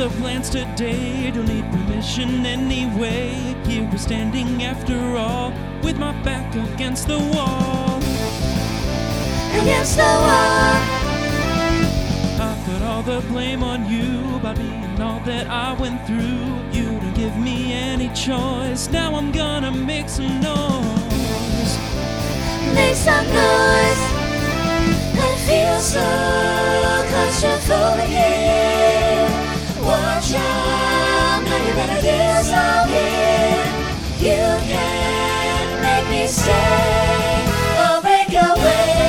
the plans today, don't need permission anyway. Here we're standing after all, with my back against the wall. Against the wall. I put all the blame on you, about me and all that I went through. You didn't give me any choice, now I'm gonna make some noise. Make some noise. I feel so claustrophobic here. Watch out, now you better get some here. You can't make me stay or break away.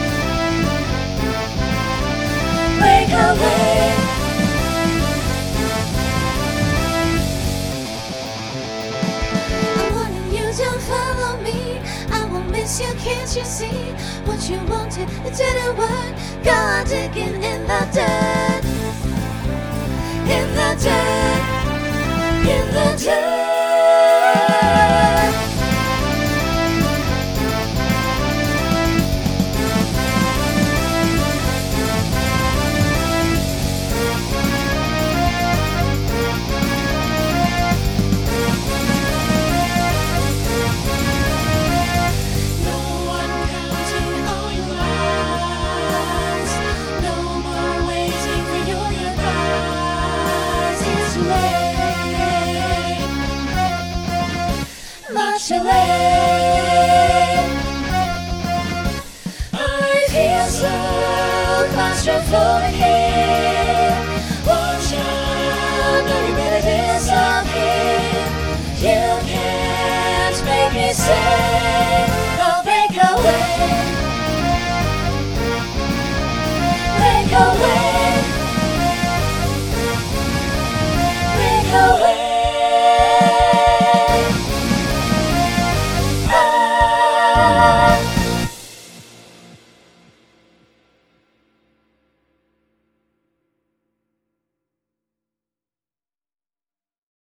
Break away. I'm warning you, don't follow me. I won't miss you, can't you see? What you wanted, it didn't work. Go on digging in the dirt. In the dirt. In the dirt. Much away. I feel so claustrophobic here. Watch out, now you better disappear. You can't make me stay or break away. Break away.